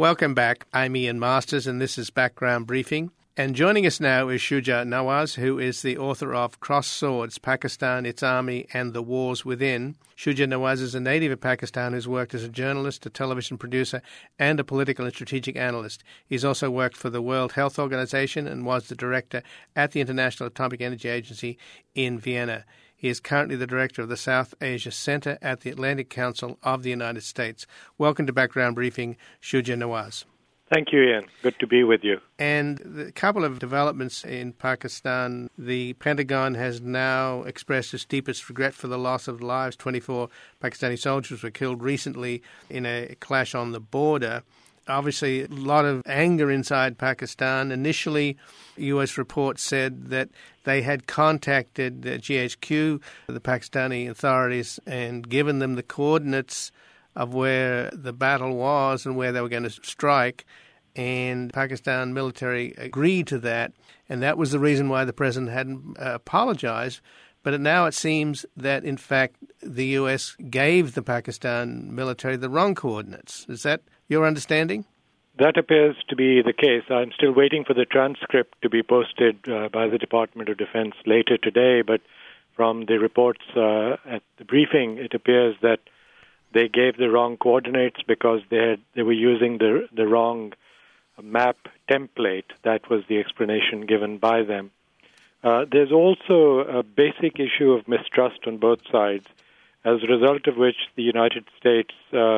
Welcome back. I'm Ian Masters, and this is Background Briefing. And joining us now is Shuja Nawaz, who is the author of Crossed Swords, Pakistan, Its Army and the Wars Within. Shuja Nawaz is a native of Pakistan who's worked as a journalist, a television producer, and a political and strategic analyst. He's also worked for the World Health Organization and was the director at the International Atomic Energy Agency in Vienna. He is currently the director of the South Asia Center at the Atlantic Council of the United States. Welcome to Background Briefing, Shuja Nawaz. Thank you, Ian. Good to be with you. And a couple of developments in Pakistan. The Pentagon has now expressed its deepest regret for the loss of lives. 24 Pakistani soldiers were killed recently in a clash on the border. Obviously, a lot of anger inside Pakistan. Initially, U.S. reports said that they had contacted GHQ, the Pakistani authorities, and given them the coordinates of where the battle was and where they were going to strike, and Pakistan military agreed to that, and that was the reason why the president hadn't apologized. But now it seems that, in fact, the U.S. gave the Pakistan military the wrong coordinates. Is that your understanding? That appears to be the case. I'm still waiting for the transcript to be posted by the Department of Defense later today, but from the reports at the briefing, it appears that they gave the wrong coordinates because they were using the wrong map template. That was the explanation given by them. There's also a basic issue of mistrust on both sides, as a result of which the United States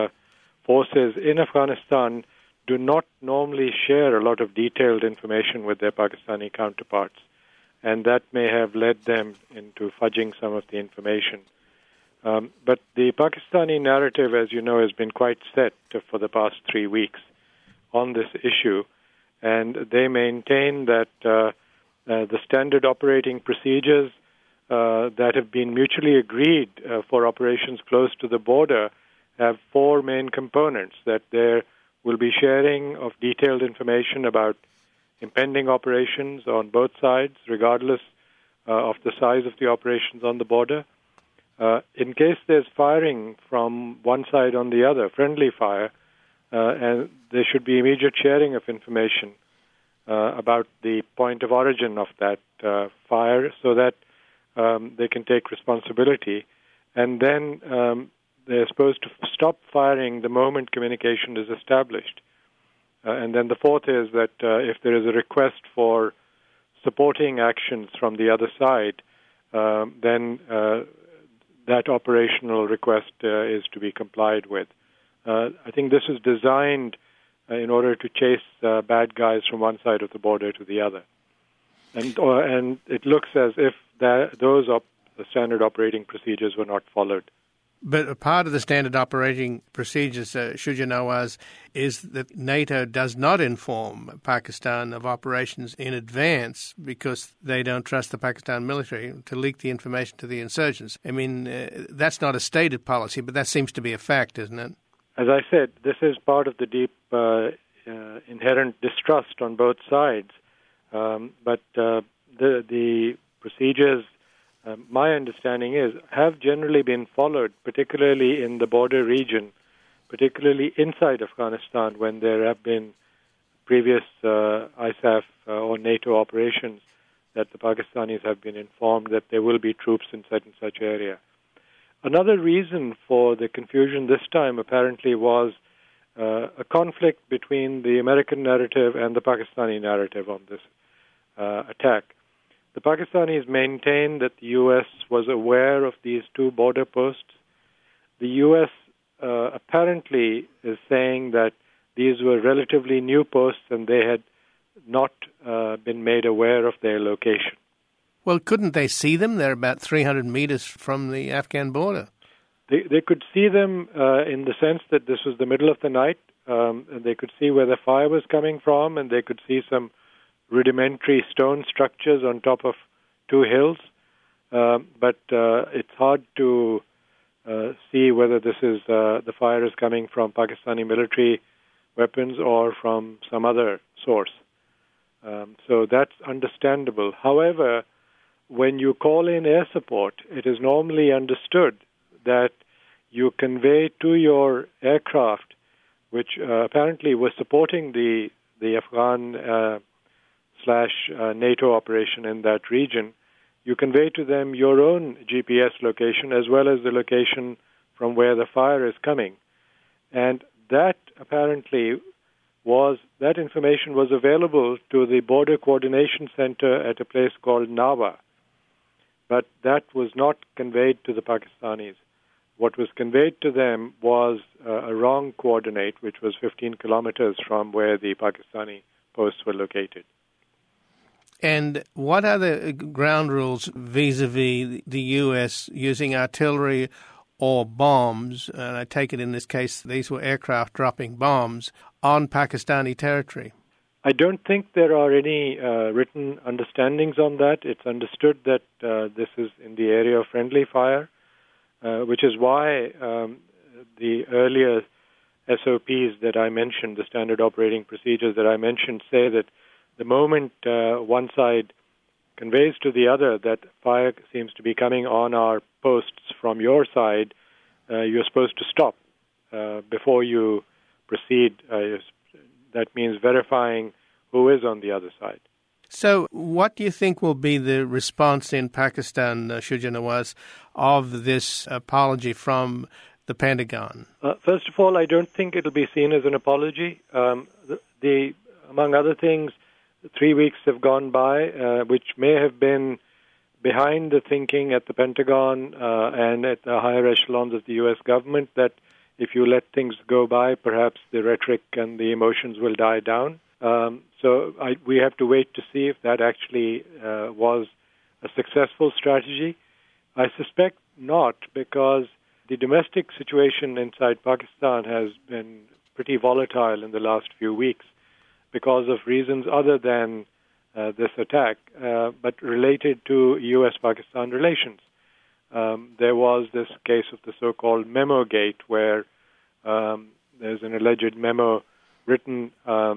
forces in Afghanistan do not normally share a lot of detailed information with their Pakistani counterparts, and that may have led them into fudging some of the information. But the Pakistani narrative, as you know, has been quite set for the past 3 weeks on this issue, and they maintain that the standard operating procedures that have been mutually agreed for operations close to the border have 4 main components: that there will be sharing of detailed information about impending operations on both sides, regardless of the size of the operations on the border. In case there's firing from one side on the other, friendly fire, and there should be immediate sharing of information about the point of origin of that fire so that they can take responsibility. And then they're supposed to stop firing the moment communication is established. And then the fourth is that if there is a request for supporting actions from the other side, then that operational request is to be complied with. I think this is designed in order to chase bad guys from one side of the border to the other. And it looks as if those standard operating procedures were not followed. But a part of the standard operating procedures, Shuja Nawaz, is that NATO does not inform Pakistan of operations in advance because they don't trust the Pakistan military to leak the information to the insurgents. I mean, that's not a stated policy, but that seems to be a fact, isn't it? As I said, this is part of the deep inherent distrust on both sides. But the procedures, my understanding is, have generally been followed, particularly in the border region, particularly inside Afghanistan when there have been previous ISAF or NATO operations that the Pakistanis have been informed that there will be troops in such and such area. Another reason for the confusion this time apparently was a conflict between the American narrative and the Pakistani narrative on this attack. The Pakistanis maintain that the U.S. was aware of these 2 border posts. The U.S. Apparently is saying that these were relatively new posts and they had not been made aware of their location. Well, couldn't they see them? They're about 300 meters from the Afghan border. They could see them in the sense that this was the middle of the night. And they could see where the fire was coming from, and they could see some rudimentary stone structures on top of 2 hills. But it's hard to see whether this is the fire is coming from Pakistani military weapons or from some other source. So that's understandable. However, when you call in air support, it is normally understood that you convey to your aircraft which apparently was supporting the Afghan slash NATO operation in that region, you convey to them your own GPS location as well as the location from where the fire is coming. And that apparently that information was available to the Border Coordination Center at a place called Nawa. But that was not conveyed to the Pakistanis. What was conveyed to them was a wrong coordinate, which was 15 kilometers from where the Pakistani posts were located. And what are the ground rules vis-a-vis the U.S. using artillery or bombs, and I take it in this case these were aircraft dropping bombs, on Pakistani territory? I don't think there are any written understandings on that. It's understood that this is in the area of friendly fire, which is why the earlier SOPs that I mentioned, the standard operating procedures that I mentioned, say that the moment one side conveys to the other that fire seems to be coming on our posts from your side, you're supposed to stop before you proceed. That means verifying who is on the other side. So what do you think will be the response in Pakistan, Shuja Nawaz, of this apology from the Pentagon? First of all, I don't think it'll be seen as an apology. Among other things, 3 weeks have gone by, which may have been behind the thinking at the Pentagon and at the higher echelons of the U.S. government that if you let things go by, perhaps the rhetoric and the emotions will die down. So we have to wait to see if that actually was a successful strategy. I suspect not, because the domestic situation inside Pakistan has been pretty volatile in the last few weeks because of reasons other than this attack, but related to U.S.-Pakistan relations. There was this case of the so-called Memo Gate, where there's an alleged memo written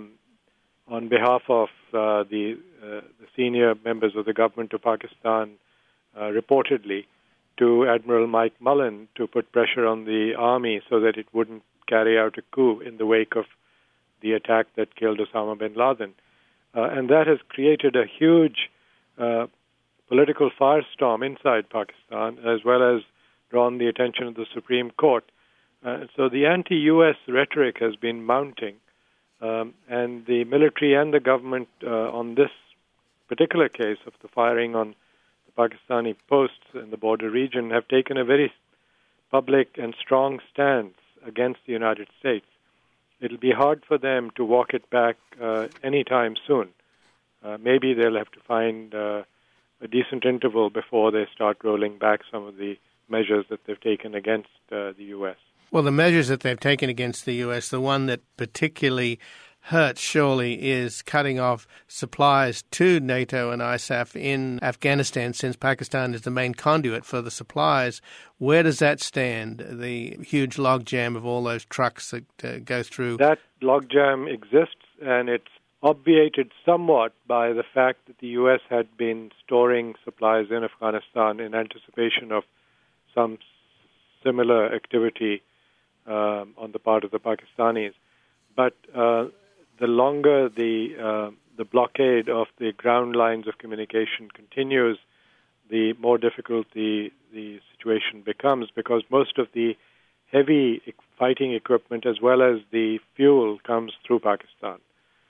on behalf of the senior members of the government of Pakistan, reportedly, to Admiral Mike Mullen to put pressure on the army so that it wouldn't carry out a coup in the wake of the attack that killed Osama bin Laden. And that has created a huge political firestorm inside Pakistan, as well as drawn the attention of the Supreme Court. So the anti-U.S. rhetoric has been mounting, and the military and the government on this particular case of the firing on the Pakistani posts in the border region have taken a very public and strong stance against the United States. It'll be hard for them to walk it back anytime soon. Maybe they'll have to find a decent interval before they start rolling back some of the measures that they've taken against the U.S. Well, the measures that they've taken against the U.S., the one that particularly hurts surely is cutting off supplies to NATO and ISAF in Afghanistan, since Pakistan is the main conduit for the supplies. Where does that stand, the huge logjam of all those trucks that go through? That logjam exists, and it's obviated somewhat by the fact that the U.S. had been storing supplies in Afghanistan in anticipation of some similar activity on the part of the Pakistanis. But the longer the blockade of the ground lines of communication continues, the more difficult the situation becomes, because most of the heavy fighting equipment as well as the fuel comes through Pakistan.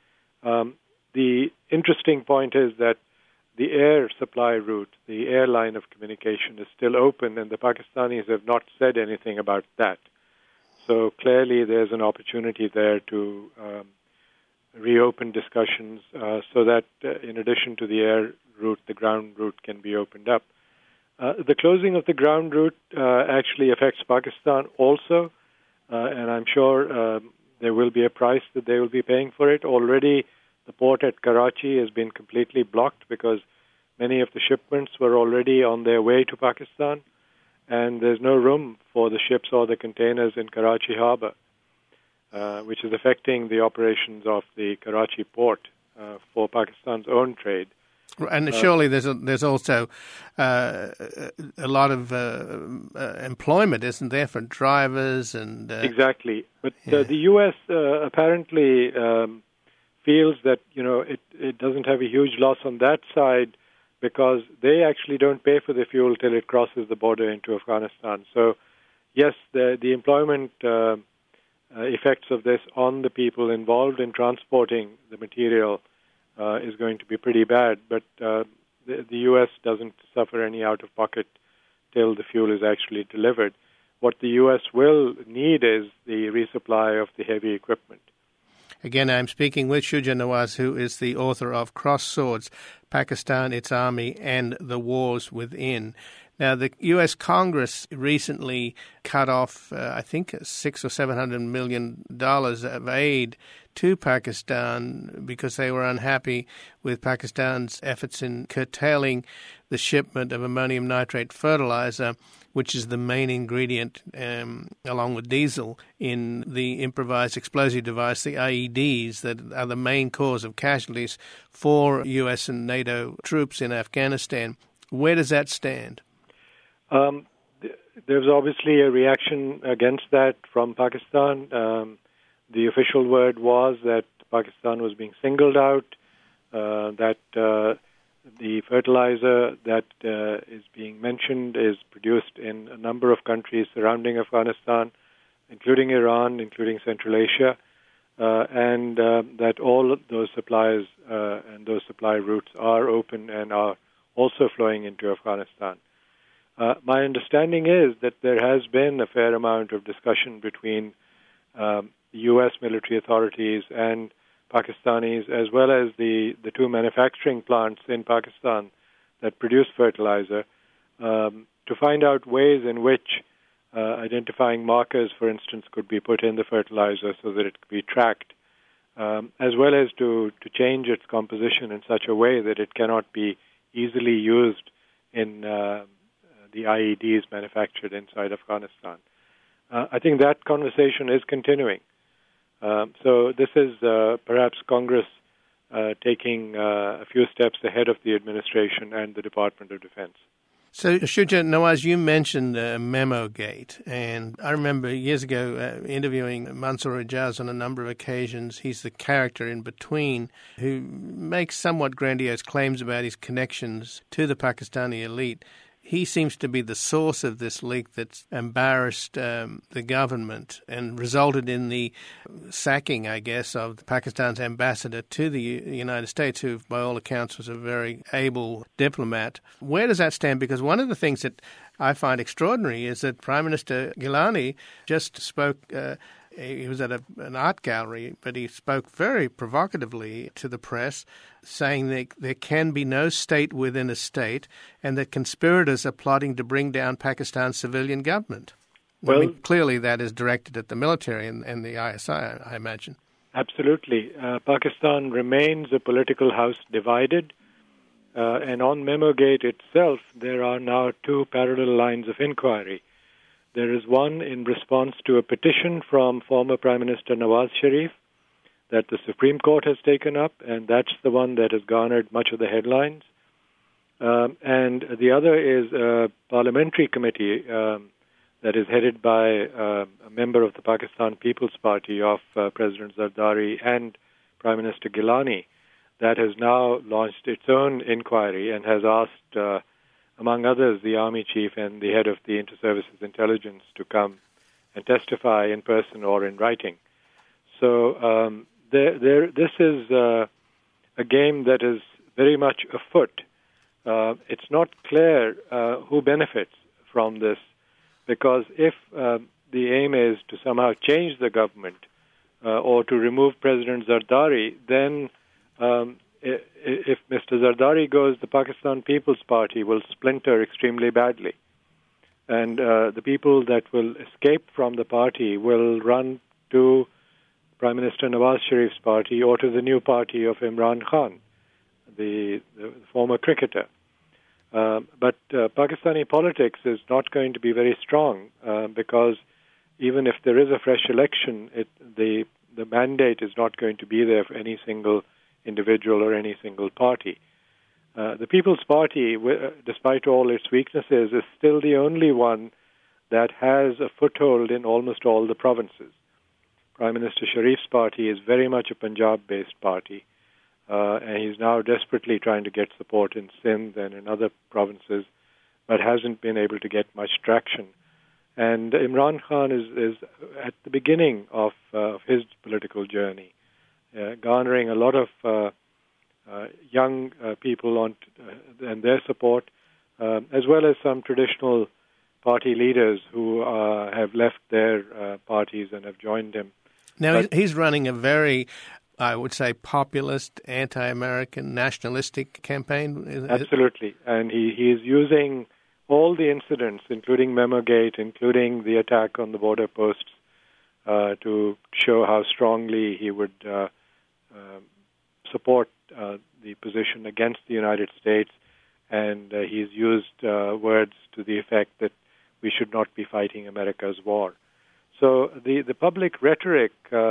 The interesting point is that the air supply route, the air line of communication, is still open, and the Pakistanis have not said anything about that. So clearly there's an opportunity there to reopen discussions so that in addition to the air route, the ground route can be opened up. The closing of the ground route actually affects Pakistan also, and I'm sure there will be a price that they will be paying for it. Already the port at Karachi has been completely blocked because many of the shipments were already on their way to Pakistan, and there's no room for the ships or the containers in Karachi harbor, which is affecting the operations of the Karachi port for Pakistan's own trade. And surely there's also a lot of employment, isn't there, for drivers and exactly. But the U.S. Apparently feels that it doesn't have a huge loss on that side because they actually don't pay for the fuel till it crosses the border into Afghanistan. So, yes, the employment effects of this on the people involved in transporting the material is going to be pretty bad, but the U.S. doesn't suffer any out-of-pocket till the fuel is actually delivered. What the U.S. will need is the resupply of the heavy equipment. Again, I'm speaking with Shuja Nawaz, who is the author of Cross Swords, Pakistan, Its Army, and the Wars Within. Now, the U.S. Congress recently cut off, I think, $600 or $700 million of aid to Pakistan because they were unhappy with Pakistan's efforts in curtailing the shipment of ammonium nitrate fertilizer, which is the main ingredient, along with diesel, in the improvised explosive device, the IEDs, that are the main cause of casualties for U.S. and NATO troops in Afghanistan. Where does that stand? There's obviously a reaction against that from Pakistan. The official word was that Pakistan was being singled out, that the fertilizer that is being mentioned is produced in a number of countries surrounding Afghanistan, including Iran, including Central Asia, and that all of those supplies and those supply routes are open and are also flowing into Afghanistan. My understanding is that there has been a fair amount of discussion between U.S. military authorities and Pakistanis, as well as the two manufacturing plants in Pakistan that produce fertilizer, to find out ways in which identifying markers, for instance, could be put in the fertilizer so that it could be tracked, as well as to change its composition in such a way that it cannot be easily used in the IEDs manufactured inside Afghanistan. I think that conversation is continuing. So this is perhaps Congress taking a few steps ahead of the administration and the Department of Defense. So, Shuja Nawaz, you mentioned Memogate, and I remember years ago interviewing Mansour Ijaz on a number of occasions. He's the character in between who makes somewhat grandiose claims about his connections to the Pakistani elite. He seems to be the source of this leak that's embarrassed the government and resulted in the sacking, I guess, of Pakistan's ambassador to the United States, who, by all accounts, was a very able diplomat. Where does that stand? Because one of the things that I find extraordinary is that Prime Minister Gilani just spoke. He was at an art gallery, but he spoke very provocatively to the press, saying that there can be no state within a state and that conspirators are plotting to bring down Pakistan's civilian government. Well, I mean, clearly that is directed at the military and the ISI, I imagine. Absolutely. Pakistan remains a political house divided, and on Memogate itself, there are now two parallel lines of inquiry. There is one in response to a petition from former Prime Minister Nawaz Sharif that the Supreme Court has taken up, and that's the one that has garnered much of the headlines. And the other is a parliamentary committee that is headed by a member of the Pakistan People's Party of President Zardari and Prime Minister Gilani that has now launched its own inquiry and has asked among others, the Army Chief and the head of the Inter-Services Intelligence to come and testify in person or in writing. So this is a game that is very much afoot. It's not clear who benefits from this, because if the aim is to somehow change the government or to remove President Zardari, then if Mr. Zardari goes, the Pakistan People's Party will splinter extremely badly. And the people that will escape from the party will run to Prime Minister Nawaz Sharif's party or to the new party of Imran Khan, the former cricketer. But Pakistani politics is not going to be very strong because even if there is a fresh election, the mandate is not going to be there for any single individual or any single party. The People's Party, despite all its weaknesses, is still the only one that has a foothold in almost all the provinces. Prime Minister Sharif's party is very much a Punjab-based party, and he's now desperately trying to get support in Sindh and in other provinces, but hasn't been able to get much traction. And Imran Khan is at the beginning of his political journey, garnering a lot of young people and their support, as well as some traditional party leaders who have left their parties and have joined him. Now, he's running a very, I would say, populist, anti-American, nationalistic campaign. Absolutely. And he is using all the incidents, including Memogate, including the attack on the border posts, to show how strongly he would support the position against the United States. And he's used words to the effect that we should not be fighting America's war. So the public rhetoric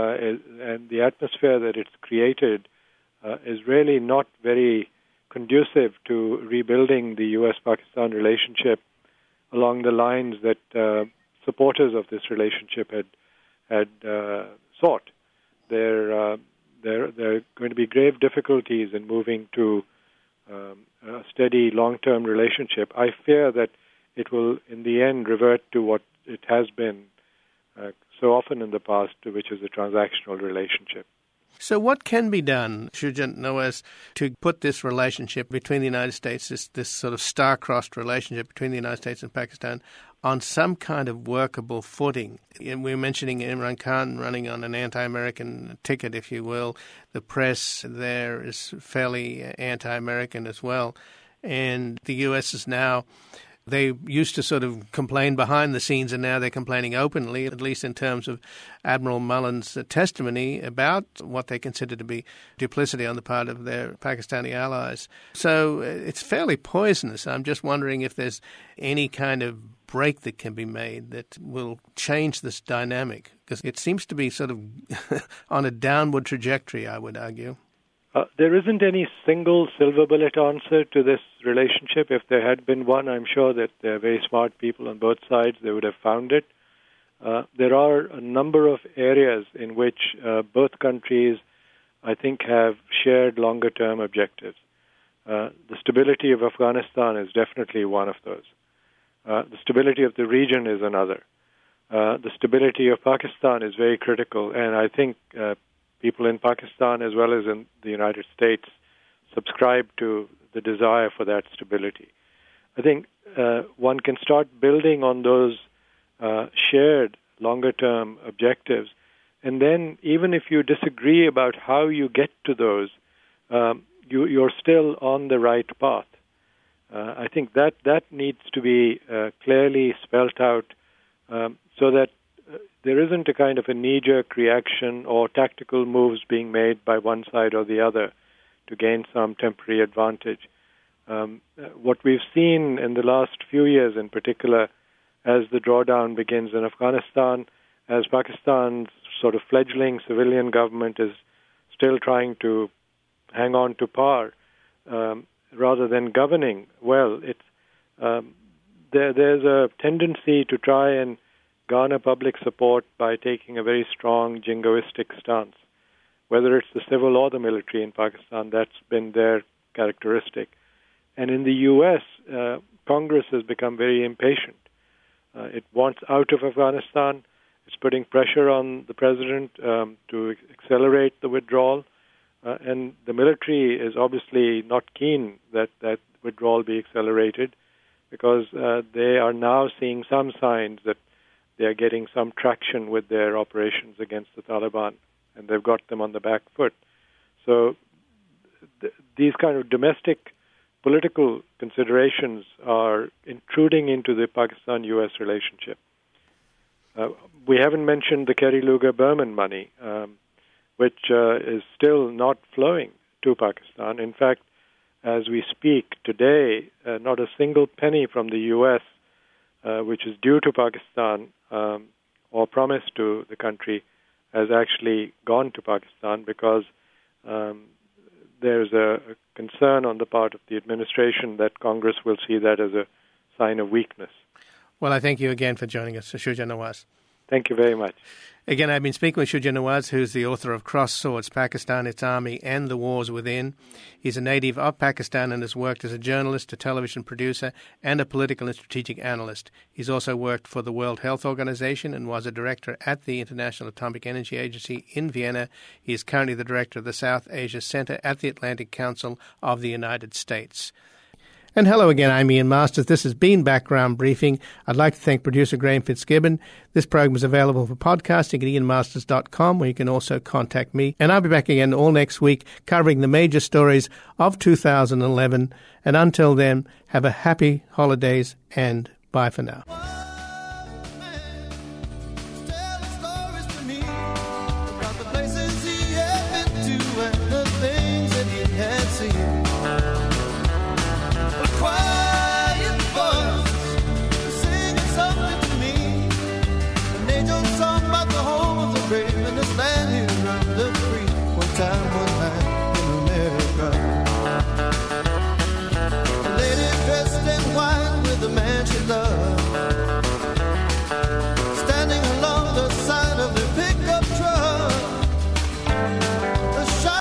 and the atmosphere that it's created is really not very conducive to rebuilding the U.S.-Pakistan relationship along the lines that supporters of this relationship had sought. There are going to be grave difficulties in moving to a steady long-term relationship. I fear that it will, in the end, revert to what it has been so often in the past, which is a transactional relationship. So what can be done, Shujan Nawaz, to put this relationship between the United States, this sort of star-crossed relationship between the United States and Pakistan, on some kind of workable footing? And we're mentioning Imran Khan running on an anti-American ticket, if you will. The press there is fairly anti-American as well. And the U.S. is now... They used to sort of complain behind the scenes, and now they're complaining openly, at least in terms of Admiral Mullen's testimony about what they consider to be duplicity on the part of their Pakistani allies. So it's fairly poisonous. I'm just wondering if there's any kind of break that can be made that will change this dynamic, because it seems to be sort of on a downward trajectory, I would argue. There isn't any single silver bullet answer to this relationship. If there had been one, I'm sure that there are very smart people on both sides. They would have found it. There are a number of areas in which both countries, I think, have shared longer-term objectives. The stability of Afghanistan is definitely one of those. The stability of the region is another. The stability of Pakistan is very critical, and I think people in Pakistan as well as in the United States subscribe to the desire for that stability. I think one can start building on those shared longer-term objectives, and then even if you disagree about how you get to those, you're still on the right path. I think that needs to be clearly spelt out so that there isn't a kind of a knee-jerk reaction or tactical moves being made by one side or the other to gain some temporary advantage. What we've seen in the last few years in particular, as the drawdown begins in Afghanistan, as Pakistan's sort of fledgling civilian government is still trying to hang on to power rather than governing well, there's a tendency to try and garner public support by taking a very strong jingoistic stance. Whether it's the civil or the military in Pakistan, that's been their characteristic. And in the U.S., Congress has become very impatient. It wants out of Afghanistan. It's putting pressure on the president to accelerate the withdrawal. And the military is obviously not keen that that withdrawal be accelerated because they are now seeing some signs that they are getting some traction with their operations against the Taliban, and they've got them on the back foot. So these kind of domestic political considerations are intruding into the Pakistan-U.S. relationship. We haven't mentioned the Kerry Lugar-Berman money, which is still not flowing to Pakistan. In fact, as we speak today, not a single penny from the U.S., which is due to Pakistan or promised to the country, has actually gone to Pakistan because there's a concern on the part of the administration that Congress will see that as a sign of weakness. Well, I thank you again for joining us, Shuja Nawaz. Thank you very much. Again, I've been speaking with Shuja Nawaz, who's the author of Cross Swords, Pakistan, Its Army, and the Wars Within. He's a native of Pakistan and has worked as a journalist, a television producer, and a political and strategic analyst. He's also worked for the World Health Organization and was a director at the International Atomic Energy Agency in Vienna. He is currently the director of the South Asia Center at the Atlantic Council of the United States. And hello again, I'm Ian Masters. This has been Background Briefing. I'd like to thank producer Graham Fitzgibbon. This program is available for podcasting at ianmasters.com, where you can also contact me. And I'll be back again all next week covering the major stories of 2011. And until then, have a happy holidays and bye for now. Time